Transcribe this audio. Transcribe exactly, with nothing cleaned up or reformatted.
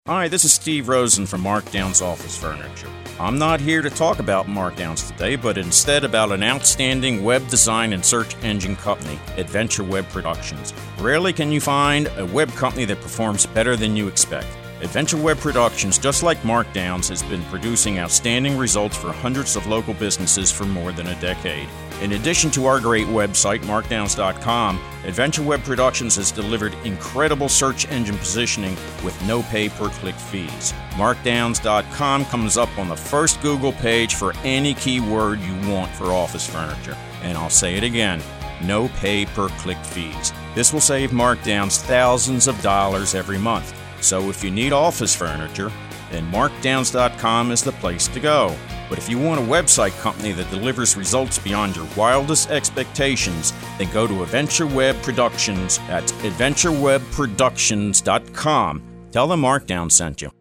Hi, this is Steve Rosen from Markdown's Office Furniture. I'm not here to talk about Markdowns today, but instead about an outstanding web design and search engine company, Adventure Web Productions. Rarely can you find a web company that performs better than you expect. Adventure Web Productions, just like Markdowns, has been producing outstanding results for hundreds of local businesses for more than a decade. In addition to our great website, markdowns dot com, Adventure Web Productions has delivered incredible search engine positioning with no pay-per-click fees. markdowns dot com comes up on the first Google page for any keyword you want for office furniture. And I'll say it again, no pay-per-click fees. This will save Markdowns thousands of dollars every month. So if you need office furniture, then markdowns dot com is the place to go. But if you want a website company that delivers results beyond your wildest expectations, then go to Adventure Web Productions at adventure web productions dot com. Tell them Markdown sent you.